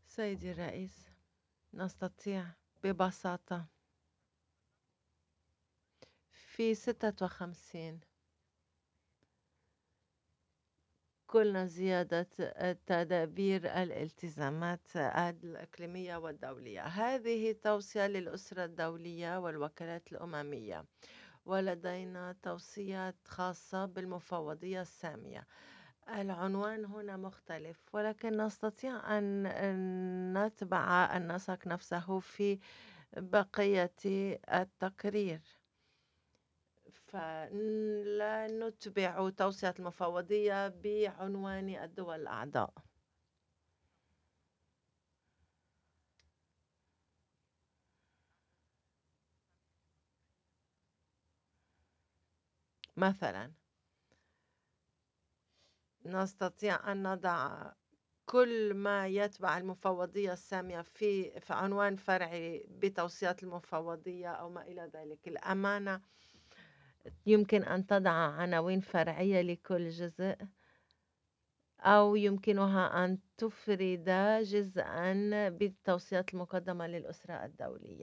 سيدي الرئيس، نستطيع ببساطة في 56 قلنا زيادة تدابير الالتزامات الإقليمية والدولية. هذه توصية للأسرة الدولية والوكالات الأممية، ولدينا توصيات خاصة بالمفوضية السامية. العنوان هنا مختلف، ولكن نستطيع أن نتبع النسق نفسه في بقية التقرير. فلا نتبع توصية المفوضية بعنوان الدول الأعضاء. مثلا نستطيع أن نضع كل ما يتبع المفوضية السامية في عنوان فرعي بتوصيات المفوضية أو ما إلى ذلك. الأمانة يمكن أن تضع عناوين فرعية لكل جزء، أو يمكنها أن تفرد جزءًا بالتوصيات المقدمة للأسرة الدولية.